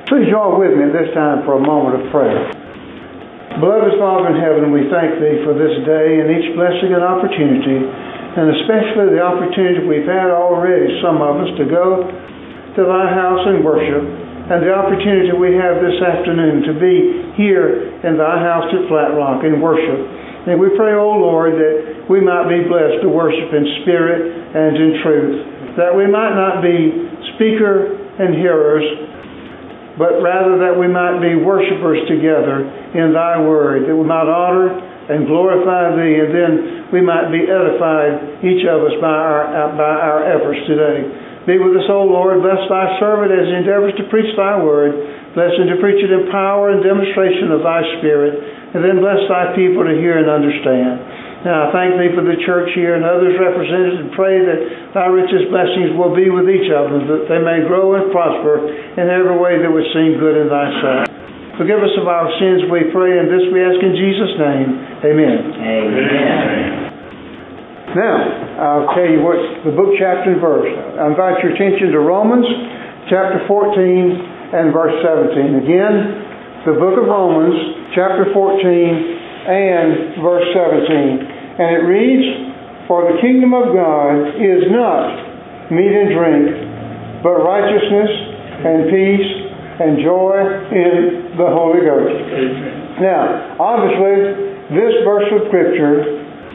Please join with me at this time for a moment of prayer. Beloved Father in heaven, we thank Thee for this day and each blessing and opportunity, and especially the opportunity we've had already, some of us, to go to Thy house and worship, and the opportunity we have this afternoon to be here in Thy house at Flat Rock and worship. And we pray, O Lord, that we might be blessed to worship in spirit and in truth, that we might not be speaker and hearers, but rather that we might be worshipers together in Thy Word, that we might honor and glorify Thee, and then we might be edified, each of us, by our efforts today. Be with us, O Lord. Bless Thy servant as he endeavors to preach Thy Word. Bless him to preach it in power and demonstration of Thy Spirit, and then bless Thy people to hear and understand. Now, I thank Thee for the church here and others represented, and pray that Thy richest blessings will be with each of them, that they may grow and prosper in every way that would seem good in Thy sight. Forgive us of our sins, we pray, and this we ask in Jesus' name. Amen. Amen. Now, I'll tell you what the book, chapter, and verse. I invite your attention to Romans chapter 14 and verse 17. Again, the book of Romans chapter 14 and verse 17. And it reads, "For the kingdom of God is not meat and drink, but righteousness and peace and joy in the Holy Ghost." Amen. Now, obviously, this verse of Scripture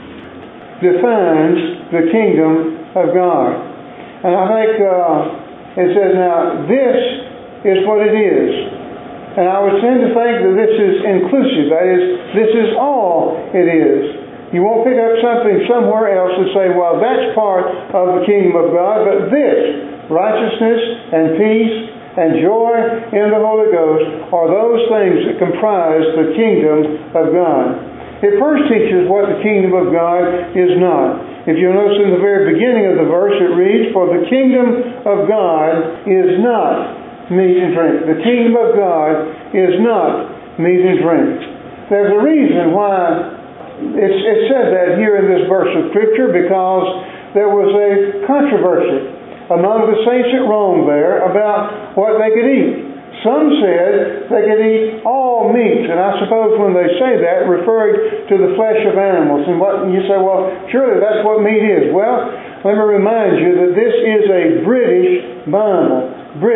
defines the kingdom of God. And I think it says, now, this is what it is. And I would tend to think that this is inclusive. That is, this is all it is. You won't pick up something somewhere else and say, well, that's part of the kingdom of God, but this, righteousness and peace and joy in the Holy Ghost, are those things that comprise the kingdom of God. It first teaches what the kingdom of God is not. If you'll notice in the very beginning of the verse, it reads, "For the kingdom of God is not meat and drink." The kingdom of God is not meat and drink. There's a reason why it said that here in this verse of Scripture, because there was a controversy among the saints at Rome there about what they could eat. Some said they could eat all meat, and I suppose when they say that, referring to the flesh of animals. And you say, well, surely that's what meat is. Well, let me remind you that this is a British Bible.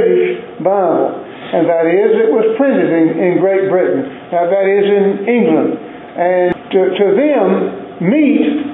And that is, it was printed in Great Britain. Now, that is in England. And to them, meat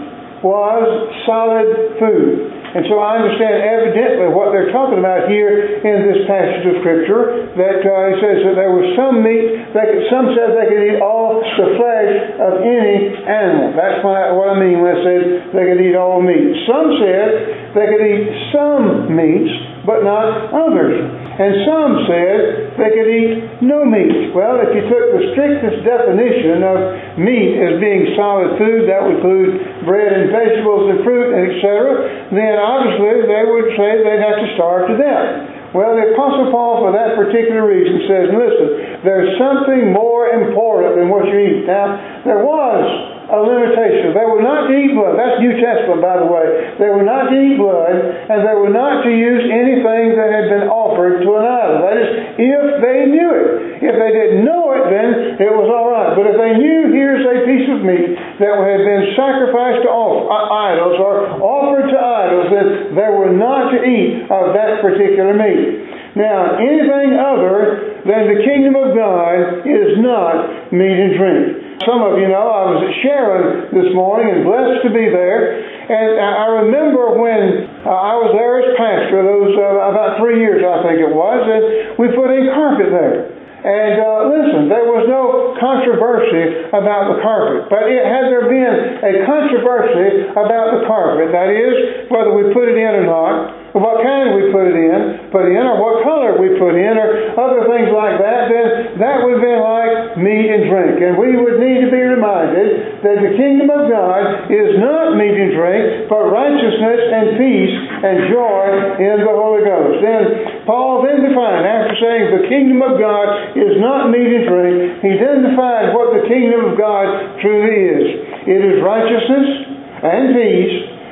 was solid food. And so I understand evidently what they're talking about here in this passage of Scripture, that it says that there was some meat, some said they could eat all the flesh of any animal. That's what I mean when it says they could eat all meat. Some said they could eat some meats, but not others. And some said they could eat no meat. Well, if you took the strictest definition of meat as being solid food, that would include bread and vegetables and fruit, and etc., then obviously they would say they'd have to starve to death. Well, the Apostle Paul, for that particular reason, says, listen, there's something more important than what you eat. Now, there was a limitation. They were not to eat blood. That's New Testament, by the way. They were not to eat blood, and they were not to use anything that had been offered to an idol. That is, if they knew it. If they didn't know it, then it was all right. But if they knew, here's a piece of meat that had been sacrificed to idols or offered to idols, then they were not to eat of that particular meat. Now, anything other than the kingdom of God is not meat and drink. Some of you know I was at Sharon this morning and blessed to be there. And I remember when I was there as pastor, those about 3 years I think it was, and we put in carpet there. And listen, there was no controversy about the carpet. But had there been a controversy about the carpet, that is, whether we put it in or not, or what kind we put in, or what color we put in, or other things like that, then that would have been like meat and drink. And we would need to be reminded that the kingdom of God is not meat and drink, but righteousness and peace and joy in the Holy Ghost. Then Paul then defined, after saying the kingdom of God is not meat and drink, he then defined what the kingdom of God truly is. It is righteousness and peace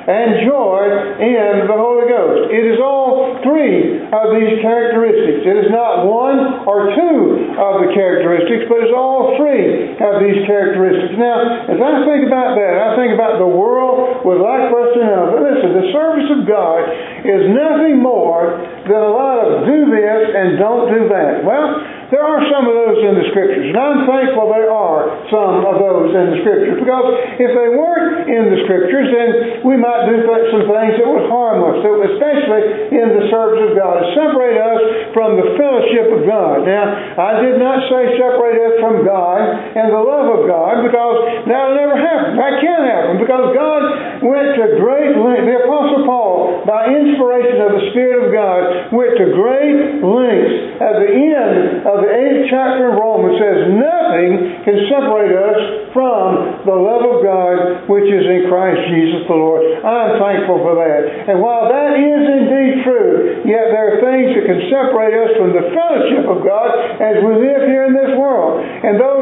and joy in the Holy Ghost. It is all three of these characteristics. It is not one or two of the characteristics, but it's all three of these characteristics. Now, as I think about that, I think about the world would like for us to know that, listen, the service of God is nothing more than a lot of do this and don't do that. Well, there are some of those in the Scriptures, and I'm thankful there are some of those in the Scriptures, because if they weren't in the Scriptures, then we might do some things that would harm us, especially in the service of God, to separate us from the fellowship of God. Now, I did not say separate us from God and the love of God, because that'll never happen. That can't happen, because God went to great lengths. The Apostle Paul, by inspiration of the Spirit of God, went to great lengths at the end of the 8th chapter of Romans, says nothing can separate us from the love of God which is in Christ Jesus the Lord. I'm thankful for that. And while that is indeed true, yet there are things that can separate us from the fellowship of God as we live here in this world. And those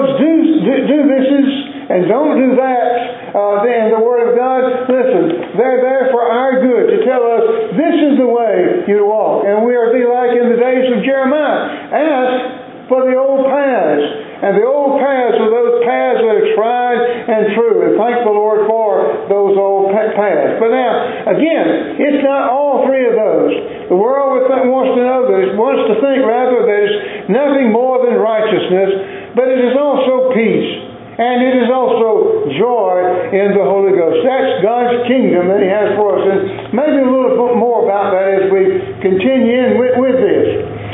do thises and don't do that in the Word of God, listen, they're there for our good, to tell us this is the way you walk. And we are to be like in the days of Jeremiah. Ask for the old paths. And the old paths are those paths that are tried and true. And thank the Lord for those old paths. But now, again, it's not all three of those. The world wants to think rather that it's nothing more than righteousness, but it is also peace. And it is also joy in the Holy Ghost. That's God's kingdom that He has for us. And maybe a little bit more about that as we continue in with this.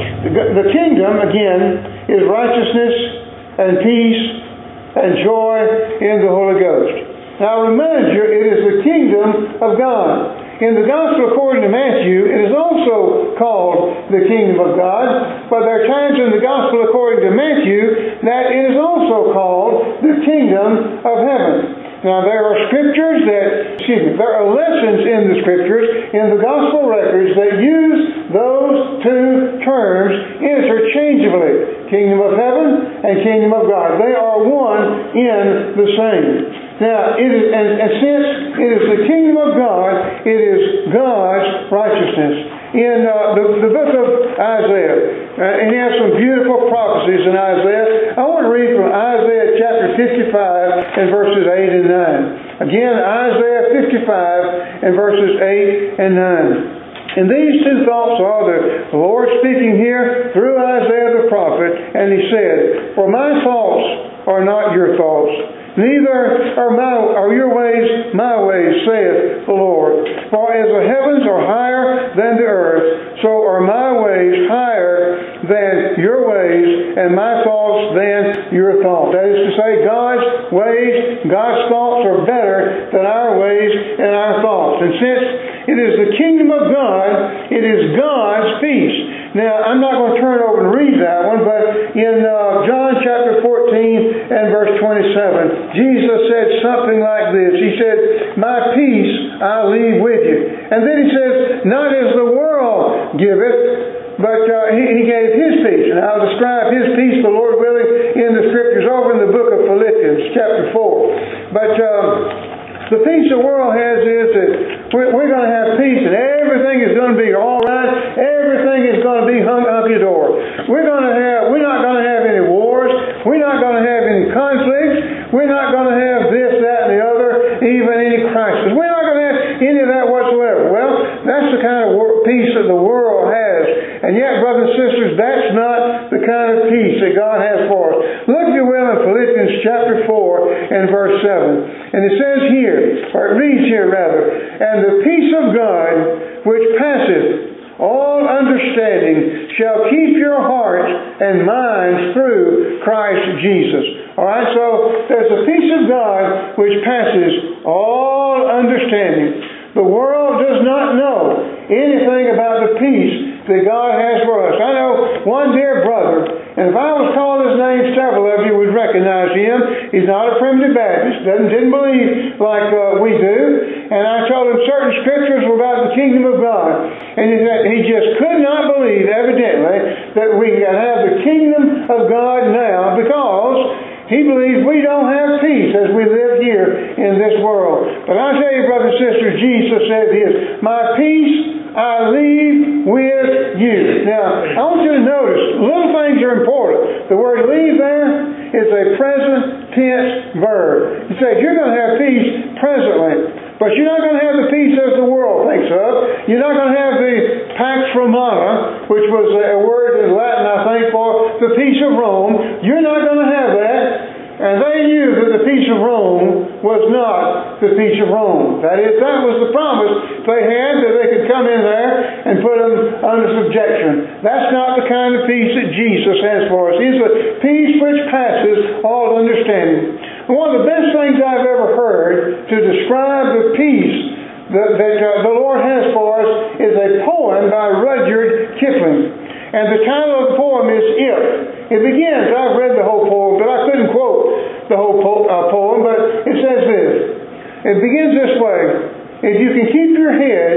The kingdom, again, is righteousness and peace and joy in the Holy Ghost. Now, I remind you, it is the kingdom of God. In the Gospel according to Matthew, it is also called the kingdom of God, but there are times in the Gospel according to Matthew that it is also called the kingdom of heaven. Now, there are there are lessons in the Scriptures, in the Gospel records, that use those two terms interchangeably. Kingdom of heaven and kingdom of God. They are one in the same. Now, since it is the kingdom of God, it is God's righteousness. In the book of Isaiah, and he has some beautiful prophecies in Isaiah. I want to read from Isaiah chapter 55 and verses 8 and 9. Again, Isaiah 55 and verses 8 and 9. And these two thoughts are the Lord speaking here through Isaiah the prophet, and He said, "For my thoughts are not your thoughts, neither are your ways my ways, saith the Lord. For as the heavens are higher than the earth, so are my ways higher than your ways, and my thoughts than your thoughts." That is to say, God's ways, God's thoughts are better than our ways and our thoughts. And since it is the kingdom of God, it is God's peace. Now, I'm not going to turn over and read that one, but in John chapter 14 and verse 27, Jesus said something like this. He said, "My peace I leave with you." And then He says, "Not as the world giveth, but He gave His peace." And I'll describe His peace, the Lord willing, in the Scriptures over in the book of Philippians chapter 4. But the peace the world has is that we're going to have peace and everything is going to be all right. Everything is going to be hunky-dory. We're not going to have any wars. We're not going to have any conflicts. We're not going to have this, that, and the other, even any crisis. We're not going to have any of that whatsoever. Well, that's the kind of peace that the world has. And yet, brothers and sisters, that's not the kind of peace that God has for us. Look, if you will, in Philippians chapter 4 and verse 7. And it says here, or it reads here rather, "And the peace of God, which passeth all understanding, shall keep your hearts and minds through Christ Jesus." All right, so there's the peace of God which passes all understanding. The world does not know anything about the peace that God has for us. I know one dear brother, and if I was calling his name, several of you would recognize him. He's not a Primitive Baptist, didn't believe like we do. And I told him certain scriptures were about the kingdom of God. And he just could not believe, evidently, that we can have the kingdom of God now, because he believes we don't have peace as we live here in this world. But I tell you, brothers and sisters, Jesus said this, my peace I leave with you. Now, I want you to notice, little things are important. The word leave there is a present tense verb. It says you're going to have peace presently. But you're not going to have the peace as the world thinks of. You're not going to have the Pax Romana, which was a word in Latin, I think, for the peace of Rome. You're not going to have that. And they knew that the peace of Rome was not the peace of Rome. That is, that was the promise they had, that they could come in there and put them under subjection. That's not the kind of peace that Jesus has for us. It's a peace which passes all understanding. One of the best things I've ever heard to describe the peace that the Lord has for us is a poem by Rudyard Kipling. And the title of the poem is If. It begins, I've read the whole poem, but I couldn't quote the whole poem, but it says this. It begins this way. If you can keep your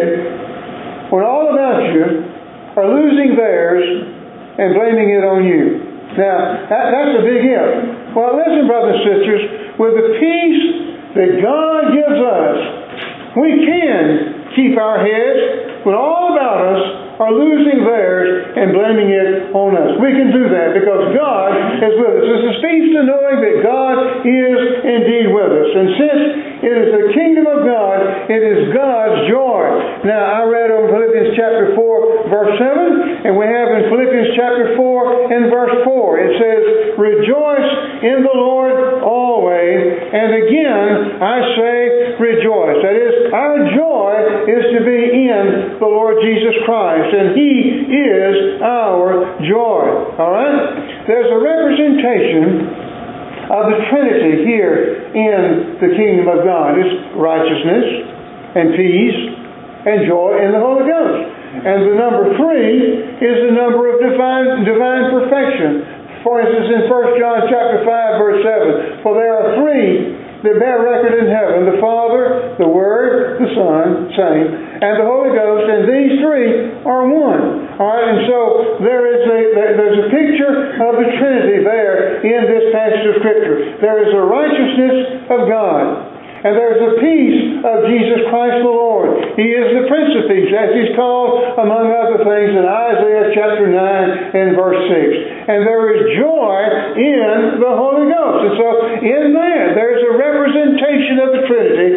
head when all about you are losing theirs and blaming it on you. Now, that's a big if. Well, listen, brothers and sisters, with the peace that God gives us, we can keep our heads when all about us are losing theirs and blaming it on us. We can do that because God is with us. It's a peace to knowing that God is indeed with us. And since it is the kingdom of God, it is God's joy. Now, I read on Philippians chapter 4, verse 7, and we have in Philippians chapter 4 and verse 4, it says, rejoice in the Lord always, and again I say rejoice. That is, our joy is to be in the Lord Jesus Christ, and He is our joy. Alright? There's a representation of the Trinity here in the kingdom of God. It's righteousness and peace and joy in the Holy Ghost. And the number 3 is the number of divine perfection. For instance, in 1 John chapter 5, verse 7, for there are 3 that bear record in heaven, the Father, the Word, the Son, same, and the Holy Ghost, and these 3 are one. Alright, and so there's a picture of the Trinity there in this passage of Scripture. There is a righteousness of God. And there's the peace of Jesus Christ the Lord. He is the Prince of Peace, as He's called, among other things, in Isaiah chapter 9 and verse 6. And there is joy in the Holy Ghost. And so in there's a representation of the Trinity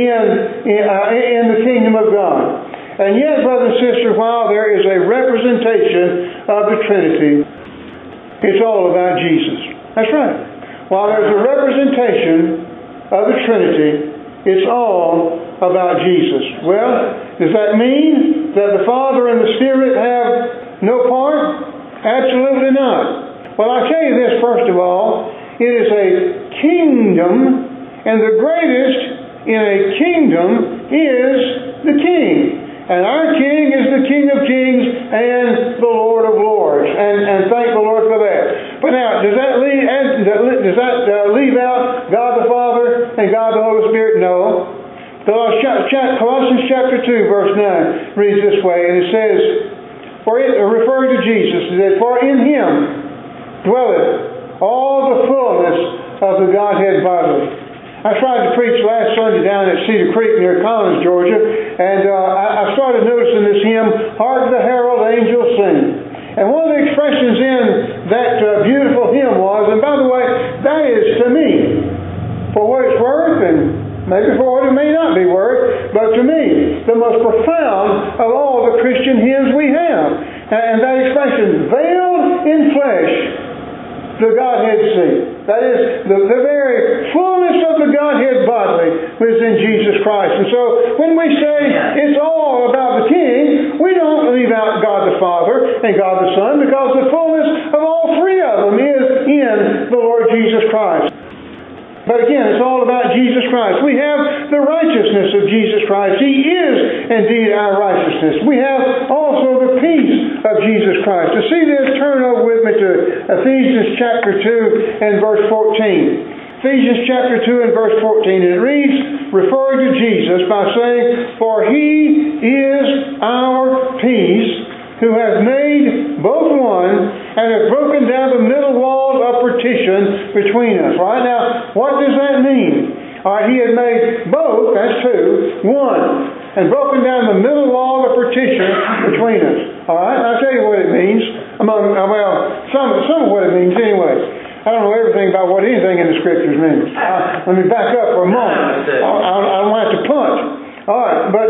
in the kingdom of God. And yet, brothers and sisters, while there is a representation of the Trinity, it's all about Jesus. That's right. While there's a representation of the Trinity, it's all about Jesus. Well, does that mean that the Father and the Spirit have no part? Absolutely not. Well, I'll tell you this first of all. It is a kingdom, and the greatest in a kingdom is the King. And our King is the King of Kings and the Lord of Lords. And thank the Lord for that. But now, does that leave out God the Father and God the Holy Spirit? No. Colossians chapter 2, verse 9 reads this way, and it says, referring to Jesus, it says, for in Him dwelleth all the fullness of the Godhead bodily. I tried to preach last Sunday down at Cedar Creek near Collins, Georgia, and I started noticing this hymn, Hark the Herald Angels Sing. And one of the expressions in that beautiful hymn was, and by the way, that is to me, for what it's worth, and maybe for what it may not be worth, but to me, the most profound of all the Christian hymns we have. And that expression, veiled in flesh, the Godhead see. That is, the very fullness of the Godhead bodily was in Jesus Christ. And so, when we say it's all about the King, we don't leave out God the Father and God the Son, because the fullness of all 3 of them is in the Lord Jesus Christ. But again, it's all about Jesus Christ. We have the righteousness of Jesus Christ. He is indeed our righteousness. We have also the peace of Jesus Christ. To see this, turn over with me to Ephesians chapter 2 and verse 14. Ephesians chapter 2 and verse 14. And it reads, referring to Jesus, by saying, for He is our peace, who has made both one, and have broken down the middle walls of partition partition between us. Right now, what does that mean? All right, He had made both, that's two, one, and broken down the middle wall of partition between us. All right, I'll tell you what it means. Some of what it means anyway. I don't know everything about what anything in the Scriptures means. Let me back up for a moment. I don't have to punch. All right, but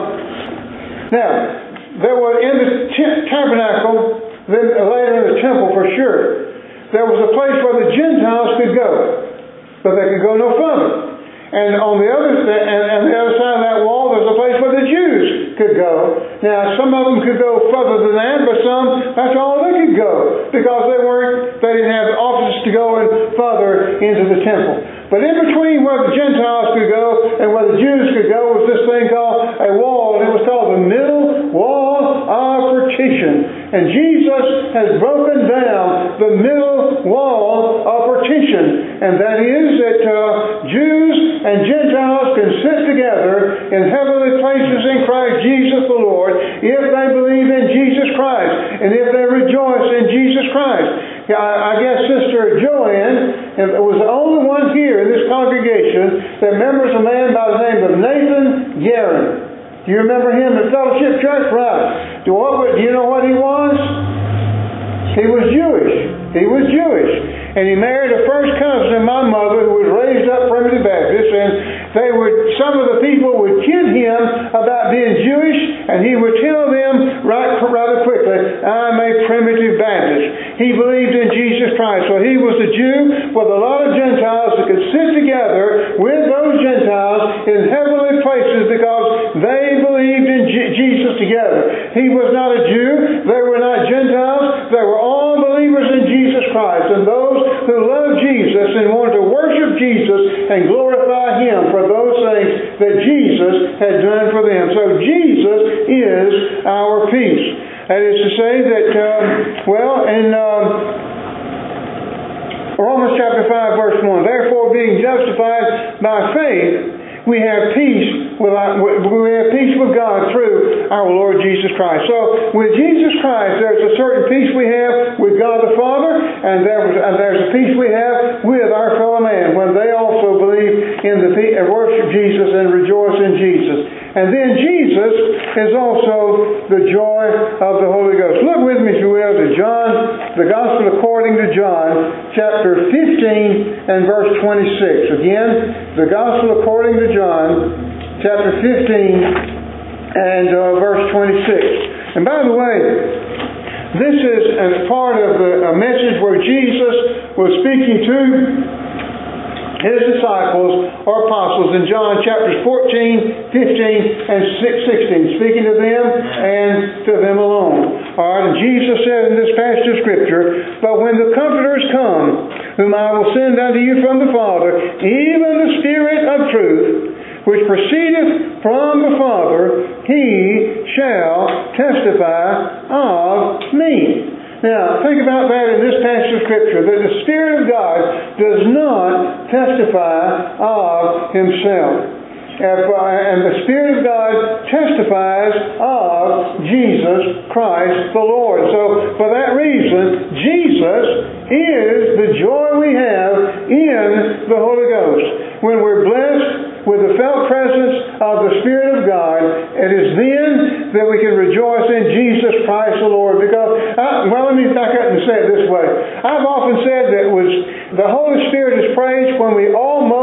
now, there was in the tabernacle, then later in the temple for sure, there was a place where the Gentiles could go, but they could go no further. And on the other side of that wall, there's a place where the Jews could go. Now, some of them could go further than that, but some, that's all they could go, because they didn't have offices to go and further into the temple. But in between where the Gentiles could go and where the Jews could go was this thing called a wall, and it was called the middle wall of partition. And Jesus has broken down the middle wall of partition. And that is that Jews and Gentiles can sit together in heavenly places in Christ Jesus the Lord if they believe in Jesus Christ and if they rejoice in Jesus Christ. I guess Sister Joanne was the only one here in this congregation that remembers a man by the name of Nathan Guerin. Do you remember him at Fellowship Church? Right. Do you know what he was? He was Jewish. He was Jewish. And he married a first cousin of my mother who was raised up Primitive Baptist, and some of the people would kid him about being Jewish, and he would tell them rather quickly, I'm a Primitive Baptist. He believed in Jesus Christ. So he was a Jew with a lot of Gentiles that could sit together with those Gentiles in heavenly places because they believed in Jesus together. He was not a Jew. They were not Gentiles. They were all believers in Jesus Christ. And those who loved Jesus and wanted to worship Jesus and glorify Him for those things that Jesus had done for them. So Jesus is our peace. That is to say that, in Romans chapter 5 verse 1, therefore being justified by faith, we have peace with God through our Lord Jesus Christ. So with Jesus Christ, there's a certain peace we have with God the Father, and there's a peace we have with our fellow man when they also believe in and worship Jesus and rejoice in Jesus. And then Jesus is also the joy of the Holy Ghost. Look with me, if you will, to John, the Gospel according to John, chapter 15 and verse 26. Again, the Gospel according to John, chapter 15 and verse 26. And by the way, this is a part of a message where Jesus was speaking to His disciples or apostles in John chapters 14, 15, and 16, speaking to them and to them alone. Alright, and Jesus said in this passage of Scripture, but when the Comforters come, whom I will send unto you from the Father, even the Spirit of truth, which proceedeth from the Father, He shall testify of me. Now, think about that in this passage of Scripture, that the Spirit of God does not testify of Himself. And the Spirit of God testifies of Jesus Christ the Lord. So, for that reason, Jesus is the joy we have in the Holy Ghost. When we're blessed with the felt presence of the Spirit of God, it is then that we can rejoice in Jesus Christ the Lord. Because, let me back up and say it this way. I've often said that the Holy Spirit is praised when we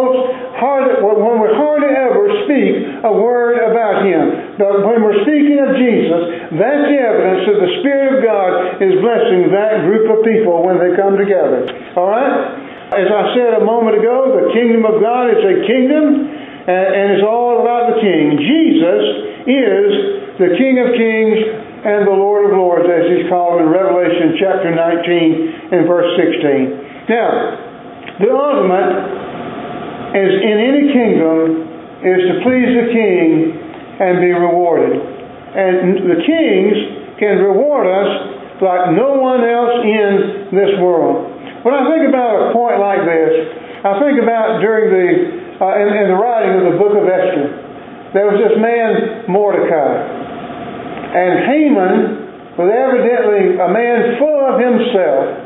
hardly ever speak a word about Him. But when we're speaking of Jesus, that's the evidence that the Spirit of God is blessing that group of people when they come together. All right? As I said a moment ago, the kingdom of God is a kingdom, and it's all about the King. Jesus is the King of Kings and the Lord of Lords, as He's called in Revelation chapter 19 and verse 16. Now, the ultimate is in any kingdom is to please the King and be rewarded. And the kings can reward us like no one else in this world. When I think about a point like this, I think about during in the writing of the book of Esther, there was this man Mordecai, and Haman was evidently a man full of himself,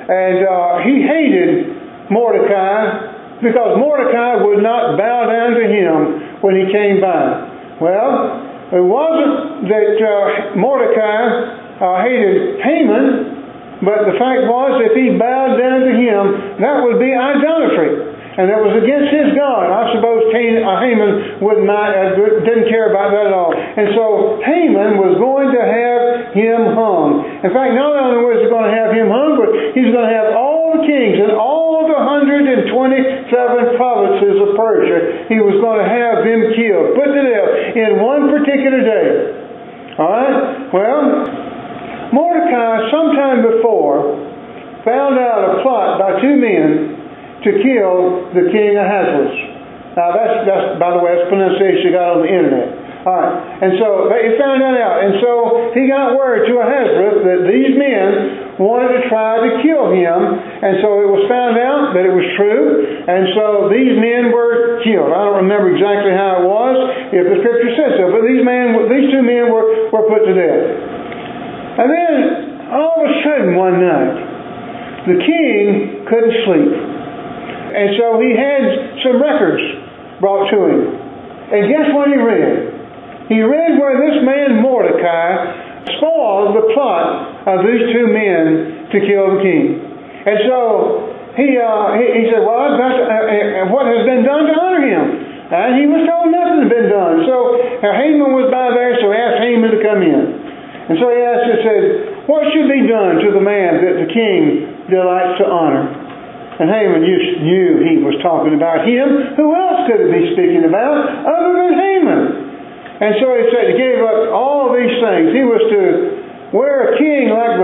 And he hated Mordecai because Mordecai would not bow down to him when he came by. Well, it wasn't that Mordecai hated Haman, but the fact was if he bowed down to him, that would be idolatry. And that was against his God. I suppose Haman didn't care about that at all. And so Haman was going to have him hung. In fact, not only was he going to have him hung, but he's going to have all the kings and all the 127 provinces of Persia. He was going to have them killed, put to death in one particular day. All right? Well, Mordecai, sometime before, found out a plot by two men to kill the king Ahasuerus. Now that's by the way, that's pronunciation you got on the internet. All right, and so he found that out, and so he got word to Ahasuerus that these men wanted to try to kill him, and so it was found out that it was true, and so these men were killed. I don't remember exactly how it was, if the scripture says so, but these two men were put to death. And then all of a sudden one night, the king couldn't sleep. And so he had some records brought to him. And guess what he read? He read where this man Mordecai spoiled the plot of these two men to kill the king. And so he said, well, what has been done to honor him? And he was told nothing had been done. So Haman was by there, so he asked Haman to come in. And so he said, what should be done to the man that the king delights to honor? And Haman knew he was talking about him. Who else could he be speaking about other than Haman? And so he said he gave up all these things. He was to wear a king wear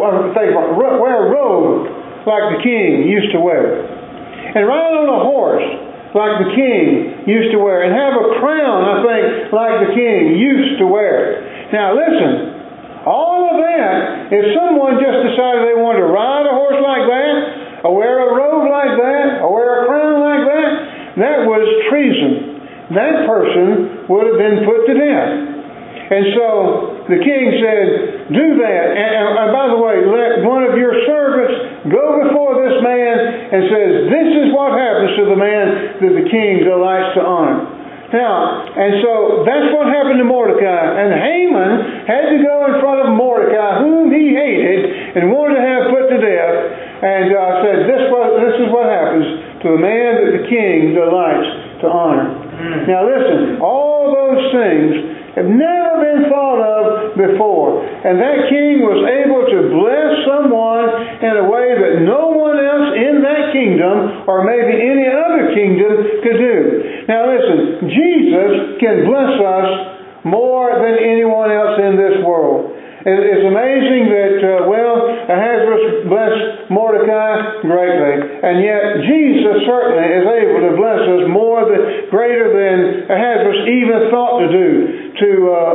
a robe like the king used to wear, and ride on a horse like the king used to wear, and have a crown, I think, like the king used to wear. Now listen, all of that, if someone just decided they wanted to ride a horse like that, or wear a robe like that, or wear a crown like that, that was treason. That person would have been put to death. And so the king said, do that. And by the way, let one of your servants go before this man and says, this is what happens to the man that the king delights to honor. Now, and so that's what happened to Mordecai. And Haman had to go in front of Mordecai, whom he hated and wanted to have put to death, and said, this is what happens to a man that the king delights to honor. Now listen, all those things have never been thought of before. And that king was able to bless someone in a way that no one else in that kingdom, or maybe any other kingdom, could do. Now listen, Jesus can bless us more than anyone else in this world. It's amazing that, Ahasuerus blessed Mordecai greatly, and yet Jesus certainly is able to bless us greater than Ahasuerus even thought to do to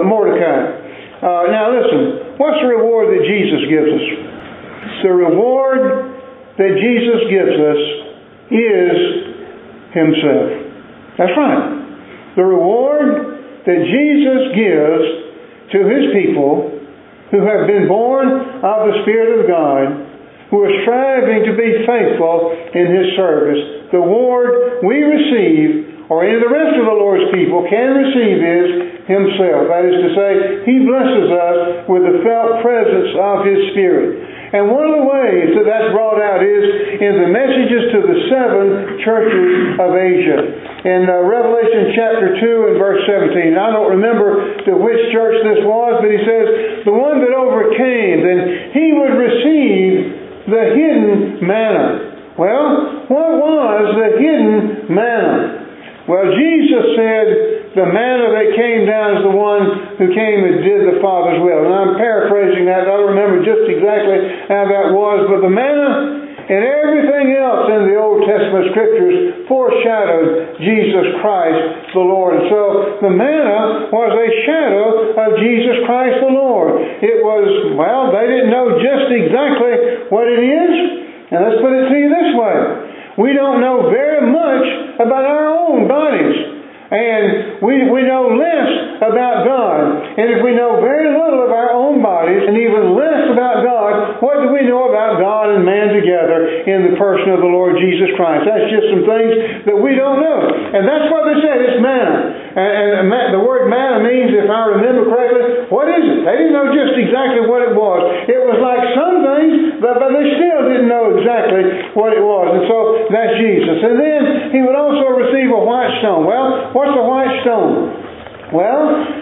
Mordecai. Now listen, what's the reward that Jesus gives us? The reward that Jesus gives us is Himself. That's right. The reward that Jesus gives to His people who have been born of the Spirit of God, who are striving to be faithful in His service. The reward we receive, or any of the rest of the Lord's people can receive, is Himself. That is to say, He blesses us with the felt presence of His Spirit. And one of the ways that that's brought out is in the messages to the 7 churches of Asia. In Revelation chapter 2 and verse 17. I don't remember to which church this was, but he says, the one that overcame, then he would receive the hidden manna. Well, what was the hidden manna? Well, Jesus said the manna that came down is the one who came and did the Father's will. And I'm paraphrasing that. I don't remember just exactly how that was, but the manna and everything else in the Old Testament Scriptures foreshadowed Jesus Christ the Lord. And so the manna was a shadow of Jesus Christ the Lord. It was, they didn't know just exactly what it is. And let's put it to you this way. We don't know very much about our own bodies. And we know less about God. And if we know very little of our own bodies and even less about God, what do we know about God and man together in the person of the Lord Jesus Christ? That's just some things that we don't know. And that's what they said, it's manna. And the word manna means, if I remember correctly, what is it? They didn't know just exactly what it was. It was like some things, but they still didn't know exactly what it was. And so that's Jesus. And then he would also receive a white stone. Well, what's a white stone? Well,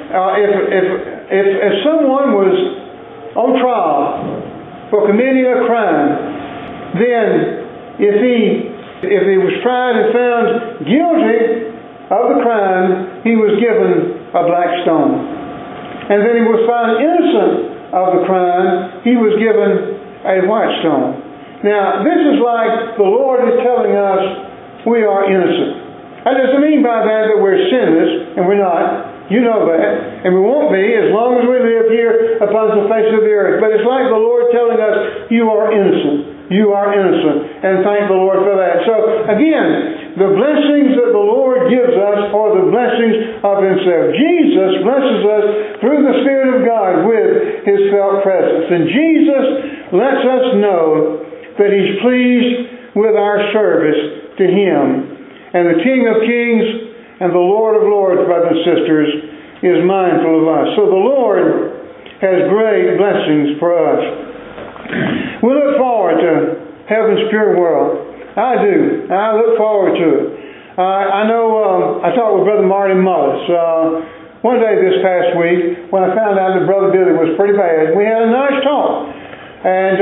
if someone was on trial for committing a crime, then if he was tried and found guilty of the crime, he was given a black stone. And then he was found innocent of the crime, he was given a white stone. Now, this is like the Lord is telling us we are innocent. That doesn't mean by that we're sinless, and we're not. You know that. And we won't be as long as we live here upon the face of the earth. But it's like the Lord telling us, you are innocent. You are innocent. And thank the Lord for that. So, again, the blessings that the Lord gives us are the blessings of Himself. Jesus blesses us through the Spirit of God with His felt presence. And Jesus lets us know that He's pleased with our service to Him. And the King of Kings and the Lord of Lords, brothers and sisters, is mindful of us. So the Lord has great blessings for us. We look forward to heaven's pure world. I do. I look forward to it. I know I talked with Brother Marty Mullis one day this past week when I found out that Brother Billy was pretty bad. We had a nice talk. And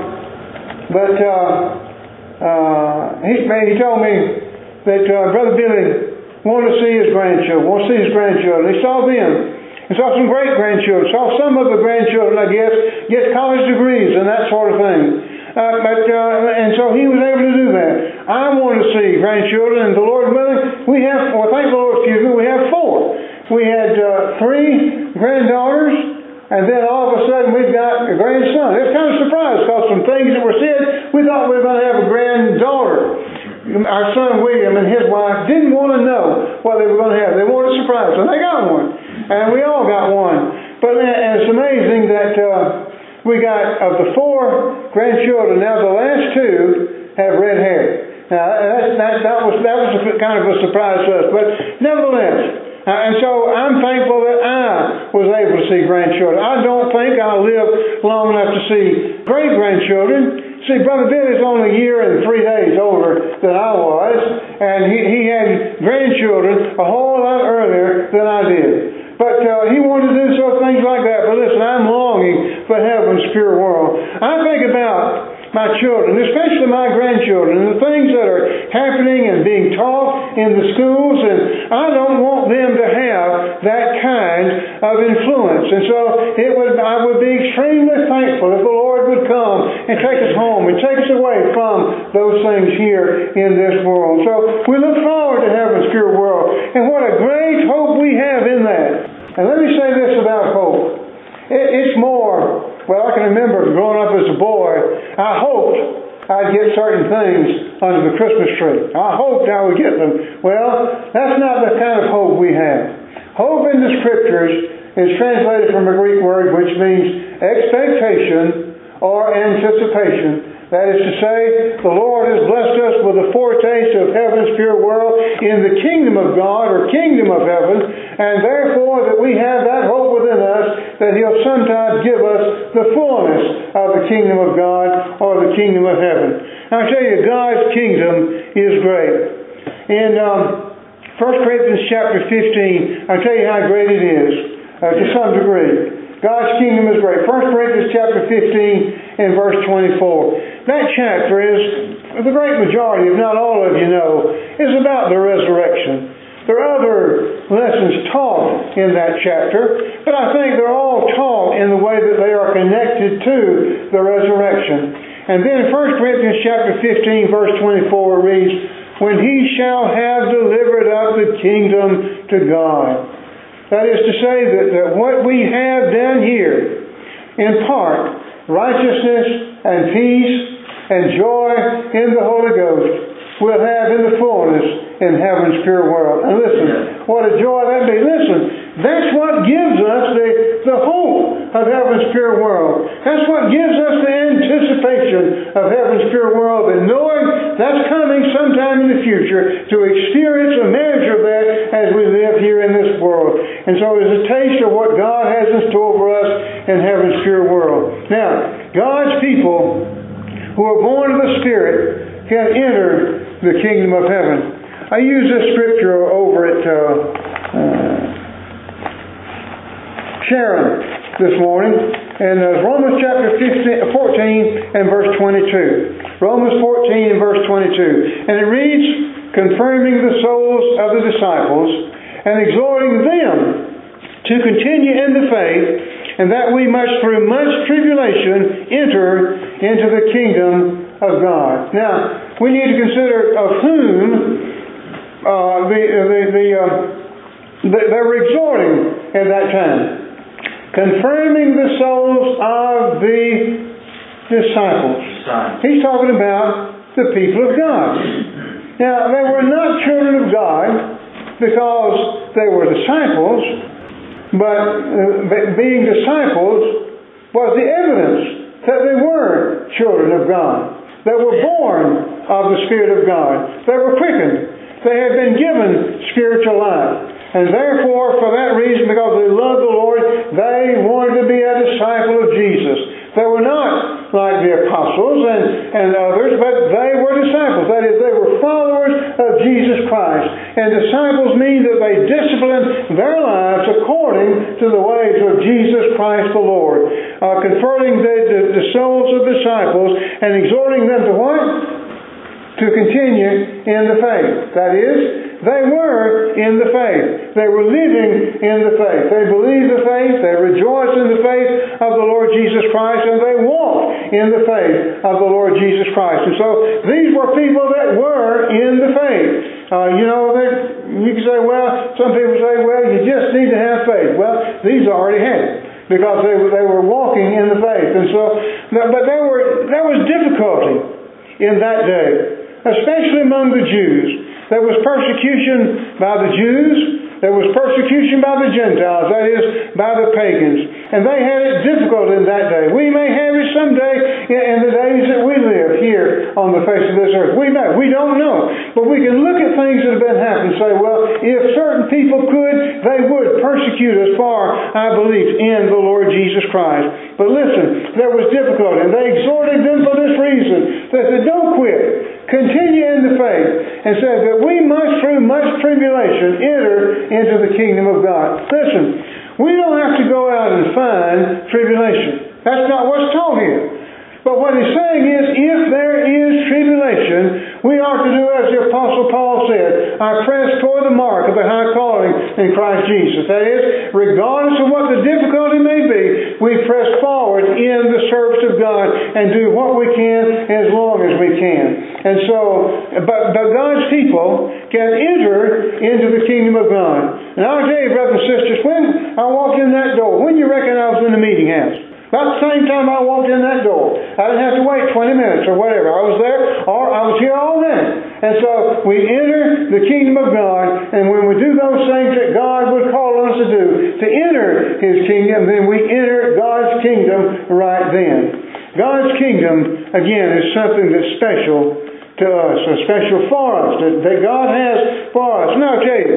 he told me that Brother Billy wanted to see his grandchildren. He saw them. He saw some great-grandchildren. Saw some of the grandchildren, I guess, get college degrees and that sort of thing. And so he was able to do that. I want to see grandchildren, and the Lord willing, we have 4. We have 4. We had 3 granddaughters, and then all of a sudden we've got a grandson. It's kind of surprised because some things that were said, we thought we were going to have a granddaughter. Our son William and his wife didn't want to know what they were going to have. They wanted a surprise, and they got one. And we all got one. But it's amazing that we got, of the 4 grandchildren, now the last 2 have red hair. Now that was kind of a surprise to us. But nevertheless, and so I'm thankful that I was able to see grandchildren. I don't think I'll live long enough to see great-grandchildren. See, Brother Billy's only a year and 3 days older than I was, and he had grandchildren a whole lot earlier than I did. But he wanted to do things like that. But listen, I'm longing for heaven's pure world. I think about my children, especially my grandchildren, and the things that are happening and being taught in the schools, and I don't want them to have that kind of influence. And so I would be extremely thankful if the Lord would come and take us home and take us away from those things here in this world. So we look forward to heaven's pure world, and what a great hope we have in that. And let me say this about hope. It's more, well, I can remember growing up as a boy, I hoped I'd get certain things under the Christmas tree. I hoped I would get them. Well, that's not the kind of hope we have. Hope in the Scriptures is translated from a Greek word which means expectation or anticipation. That is to say, the Lord has blessed us with a foretaste of heaven's pure world in the kingdom of God, or kingdom of heaven, and therefore that we have that hope within us that He'll sometimes give us the fullness of the kingdom of God, or the kingdom of heaven. Now, I tell you, God's kingdom is great. In 1 Corinthians chapter 15, I'll tell you how great it is, to some degree. God's kingdom is great. 1 Corinthians chapter 15 and verse 24. That chapter is, the great majority, if not all of you know, is about the resurrection. There are other lessons taught in that chapter, but I think they're all taught in the way that they are connected to the resurrection. And then 1 Corinthians chapter 15 verse 24 reads, when He shall have delivered up the kingdom to God. That is to say that what we have down here, in part, righteousness and peace and joy in the Holy Ghost, we'll have in the fullness in heaven's pure world. And listen, what a joy that'd be. Listen, that's what gives us the hope of heaven's pure world. That's what gives us the anticipation of heaven's pure world, and knowing that's coming sometime in the future to experience a measure of that as we live here in this world. And so it's a taste of what God has in store for us in heaven's pure world. Now, God's people who are born of the Spirit can enter the kingdom of heaven. I use this scripture over at Sharon this morning in Romans chapter 14 and verse 22. Romans 14 and verse 22. And it reads, confirming the souls of the disciples and exhorting them to continue in the faith, and that we must through much tribulation enter into the kingdom of God. Now, we need to consider of whom they were exhorting at that time. Confirming the souls of the disciples. He's talking about the people of God. Now, they were not children of God because they were disciples, but being disciples was the evidence that they were children of God. They were born of the Spirit of God. They were quickened. They had been given spiritual life. And therefore, for that reason, because they loved the Lord, they wanted to be a disciple of Jesus. They were not like the apostles and others, but they were disciples. That is, they were followers of Jesus Christ. And disciples mean that they discipline their lives according to the ways of Jesus Christ the Lord. Converting the souls of disciples and exhorting them to what? To continue in the faith. That is, they were in the faith. They were living in the faith. They believed the faith. They rejoiced in the faith of the Lord Jesus Christ, and they walked in the faith of the Lord Jesus Christ. And so these were people that were in the faith. You can say, well, some people say, well, you just need to have faith. Well, these already had it, because they were walking in the faith. And so, but there was difficulty in that day, especially among the Jews. There was persecution by the Jews. There was persecution by the Gentiles, that is, by the pagans. And they had it difficult in that day. We may have it someday in the days that we live here on the face of this earth. We don't know. But we can look at things that have been happening and say, well, if certain people could, they would persecute us for our belief in the Lord Jesus Christ. But listen, there was difficulty. And they exhorted them for this reason, that they don't quit. Continue in the faith, and said that we must through much tribulation enter into the kingdom of God. Listen, we don't have to go out and find tribulation. That's not what's taught here. But what he's saying is, if there is tribulation, we are to do as the Apostle Paul said, I press toward the mark of the high calling in Christ Jesus. That is, regardless of what the difficulty may be, we press forward in the service of God and do what we can as long as we can. And so, but God's people can enter into the kingdom of God. And I'll tell you, brothers and sisters, when I walked in that door, when you reckon I was in the meeting house? About the same time I walked in that door. I didn't have to wait 20 minutes or whatever. I was there, or I was here all day. And so we enter the kingdom of God, and when we do those things that God would call us to do, to enter His kingdom, then we enter God's kingdom right then. God's kingdom, again, is something that's special to us, or special for us, that God has for us. Now I'll tell you,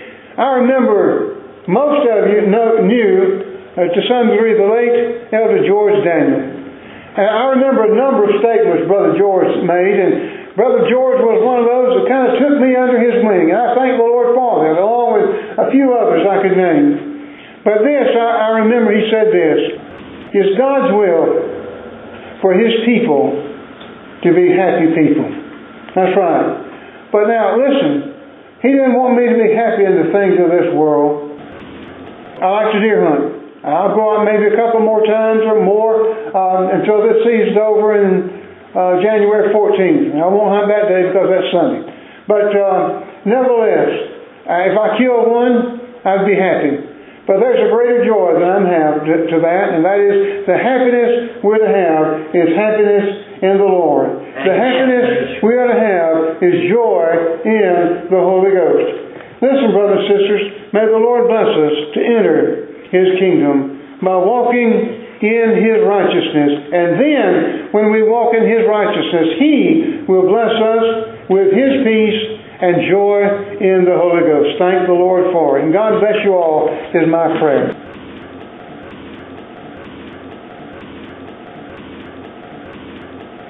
I remember most of you knew to some degree, the late Elder George Daniel. And I remember a number of statements Brother George made, and Brother George was one of those that kind of took me under his wing. And I thank the Lord for that, along with a few others I could name. But this, I remember he said this, it's God's will for His people to be happy people. That's right. But now, listen, He didn't want me to be happy in the things of this world. I like to deer hunt. I'll go out maybe a couple more times or more until this season's over in January 14th. I won't hunt that day because that's Sunday. But nevertheless, if I kill one, I'd be happy. But there's a greater joy that I'm have to that, and that is the happiness we're to have is happiness in the Lord. The happiness we are to have is joy in the Holy Ghost. Listen, brothers and sisters, may the Lord bless us to enter His kingdom by walking in His righteousness. And then, when we walk in His righteousness, He will bless us with His peace and joy in the Holy Ghost. Thank the Lord for it. And God bless you all is my prayer.